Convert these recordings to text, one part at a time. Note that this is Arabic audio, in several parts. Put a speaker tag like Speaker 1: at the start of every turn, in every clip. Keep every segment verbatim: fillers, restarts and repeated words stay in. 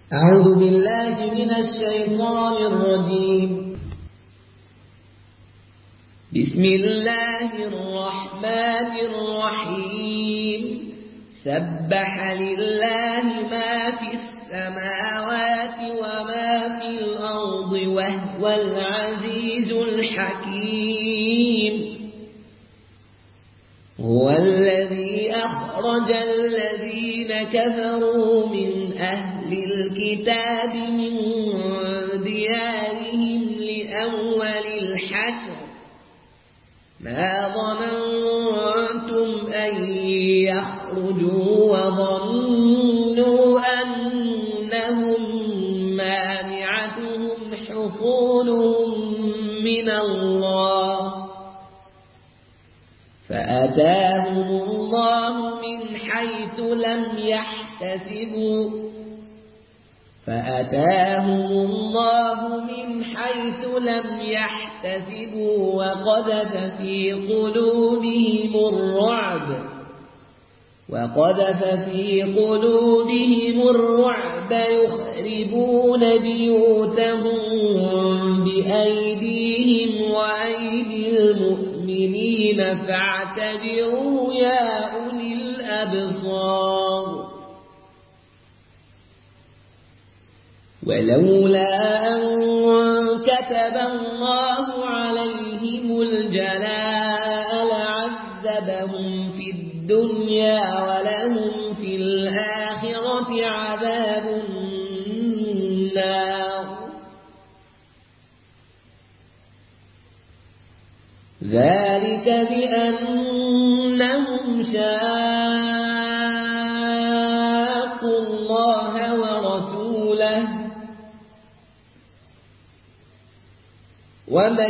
Speaker 1: أعوذ بالله من الشيطان الرجيم. بسم الله الرحمن الرحيم. سبح لله ما في السماوات وما في الأرض وهو العزيز الحكيم. هو الذي أخرج الذين كفروا من أهل الكتاب من ديارهم لأول الحشر ما ظننتم أن يخرجوا وظنوا أنهم مانعتهم حصونهم من الله فأتاهم الله من حيث لم يحتسبوا فأتاهم الله من حيث لم يحتسبوا وقذف في قلوبهم الرعب وقذف في قلوبهم الرعب يخربون بيوتهم بأيديهم وأيدي المؤمنين فاعتبروا يا أولي الأبصار. ولولا أن كتب الله عليهم الجلاء لعذبهم في الدنيا ولهم في الآخرة عذاب النار. ذلك بأنهم شاقوا الله ورسوله ومن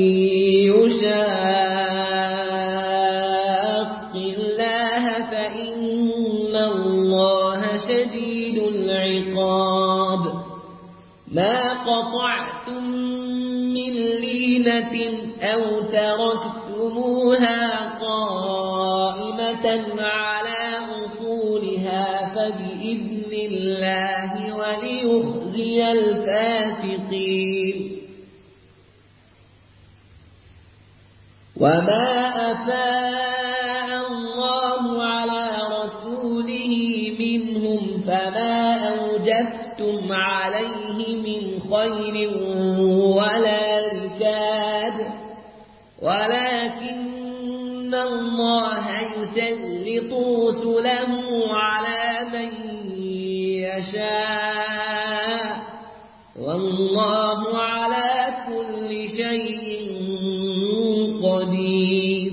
Speaker 1: يشاق الله فإن الله شديد العقاب. ما قطعتم من لينة أو تركتموها قائمة على أصولها فبإذن الله وليخزي الفاسقين. وما أفاء الله على رسوله منهم فما أوجفتم عليه من خير ولا ركاب ولكن الله يسلط رسله على من يشاء والله على كل شيء قدير.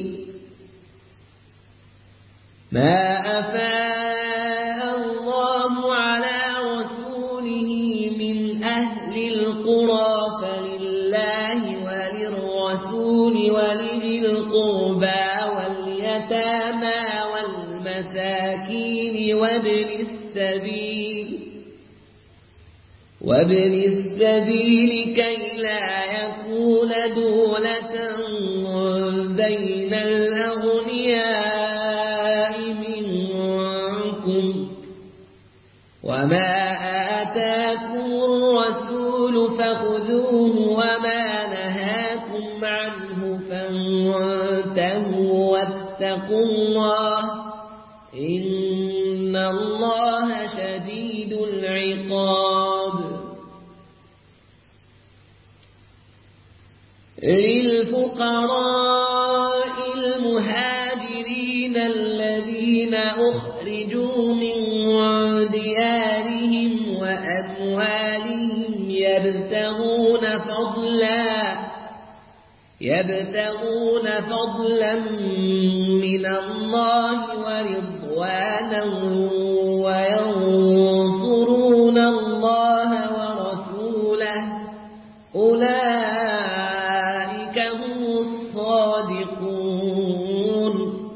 Speaker 1: ما أفاء الله على رسوله من أهل القرى فلله وللرسول ولذي القربى واليتامى والمساكين وابن السبيل وابن السبيل كي لا يكون دولة بين الأغنياء منكم وما آتاكم الرسول فخذوه وما نهاكم عنه فانتهوا واتقوا الله إن الله شديد العقاب. للفقراء المهاجرين الذين أخرجوا من ديارهم وأموالهم يبتغون فضلا يبتغون فضلا من الله ورضوانا وينصرون الله ورسوله أولئك هم الصادقون.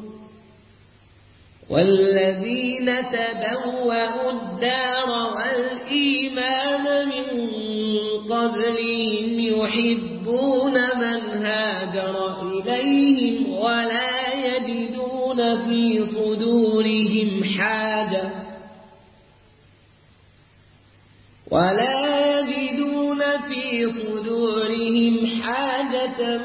Speaker 1: والذين تبوأوا الدار والإيمان من قبلهم يحبون من هاجر إليهم ولا يجدون في صدورهم صدورهم حاجة ولا يجدون في صدورهم حاجة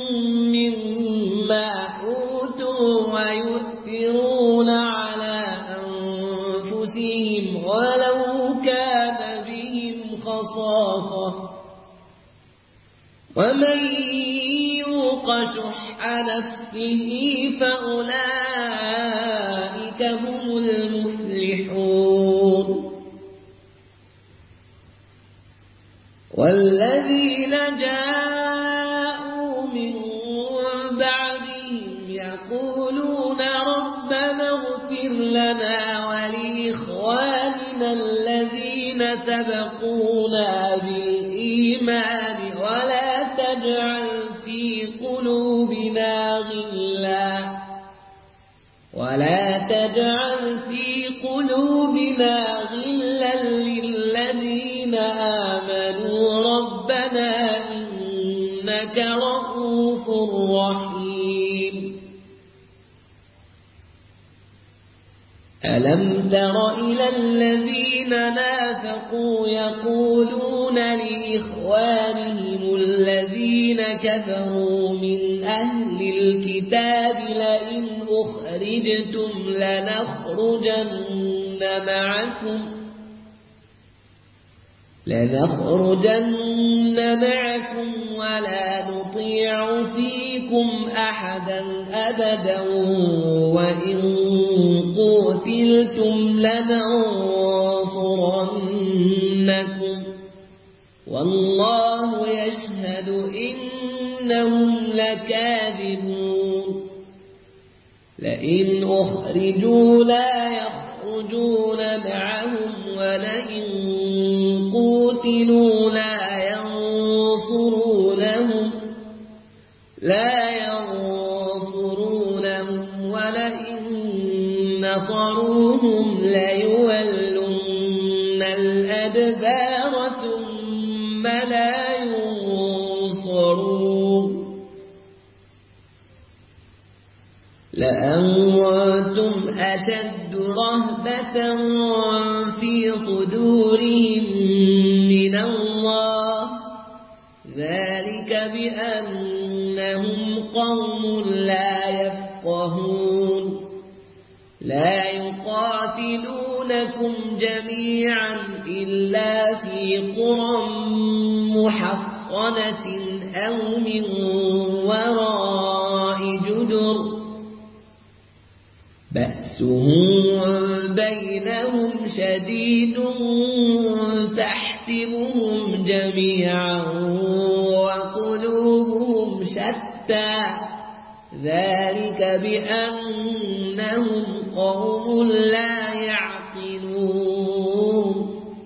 Speaker 1: مما أوتوا ويؤثرون على أنفسهم ولو كان بهم خصاصة ومن يوق شح نفسه فأولئك هم المفلحون والذين جاءوا من بعدهم يقولون ربنا اغفر لنا ولإخواننا الذين سبقونا بالإيمان ولا تجعل في قلوبنا غلا ولا تجعل في قلوبنا غلا للذين آمنوا ربنا إنك رؤوف رحيم ألم تر إلى الذين نافقوا يقولون لإخوانهم الذين كفروا من أهل الكتاب لئن أخرجتم لنخرجن معكم لنخرجن معكم ولا نطيع فيكم أحدا أبدا وإن قتلتم لننصرنكم والله يشهد إنهم لكاذبون لئن أخرجوا لا يخرجون معهم ولئن قتلوا لا ينصرونهم لا ينصرونهم ولئن نصروهم ليولن الأدبار ثم لا ينصرون لأنتم أشد رهبة في صدورهم من الله ذلك بأنهم قوم لا يفقهون لا يقاتلونكم جميعا إلا في قرى محصنة أو من وراء جدر بأسهم بينهم شديد تحسبهم جميعا وقلوبهم شتى ذلك بأنهم قوم لا يعقلون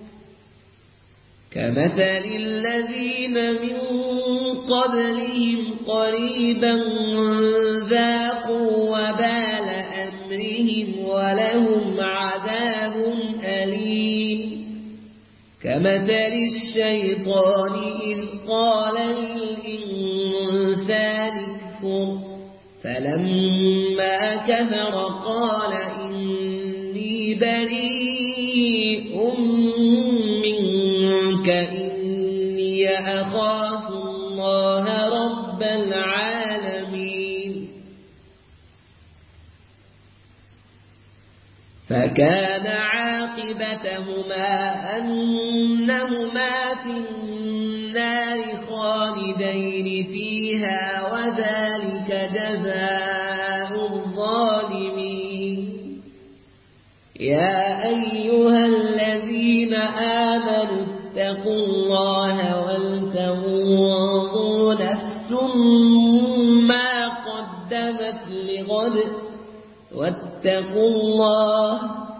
Speaker 1: كمثل الذين من قبلهم قريبا ذاقوا وبال أمرهم ولهم عذاب أليم كمثل الشيطان إذ قال للإنسان اكفر فلما كفر قال إني بريء منك إني أخاف الله رب العالمين فكان عاقبتهما أنهما في النار خالدين فيها وذلك جزاء الظالمين يا أيها الذين آمنوا اتقوا الله ولتنظر نفس ما قدمت لغد واتقوا الله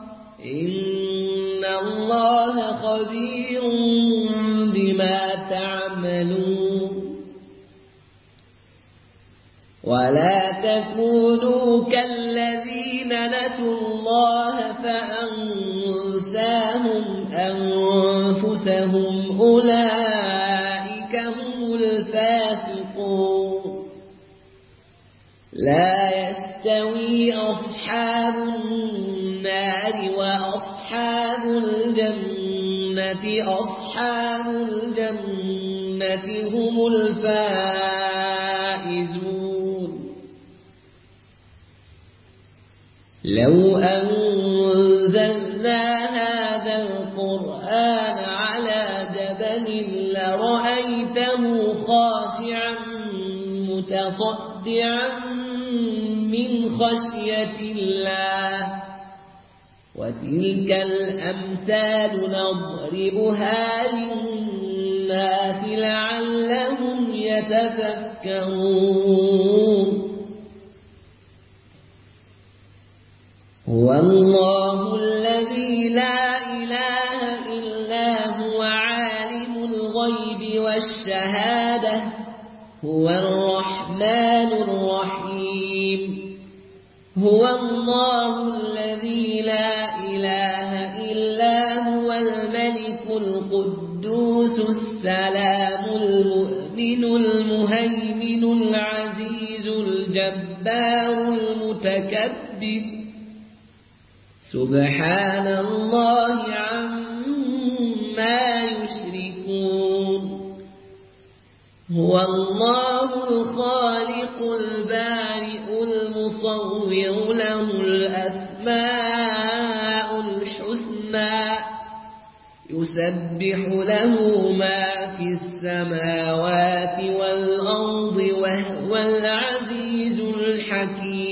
Speaker 1: إن الله خبير بما تعملون ولا تكونوا كالذين نسوا الله فأنساهم أنفسهم أولئك هم الفاسقون لا يستوي أصحاب النار وأصحاب الجنة أصحاب الجنة هم الفائزون. لو أنزلنا هذا القرآن على جبل لرأيته خاشعا متصدعا من خشية الله. وتلك الأمثال نضربها للناس لعلهم يتفكرون. هو الله الذي لا إله إلا هو عالم الغيب والشهادة هو الرحمن الرحيم. هو الله الذي لا إله إلا هو الملك القدوس السلام المؤمن المهيمن العزيز الجبار المتكبر سبحان الله عما يشركون. هو الله الخالق البارئ المصور له الأسماء الحسنى يسبح له ما في السماوات والأرض وهو العزيز الحكيم.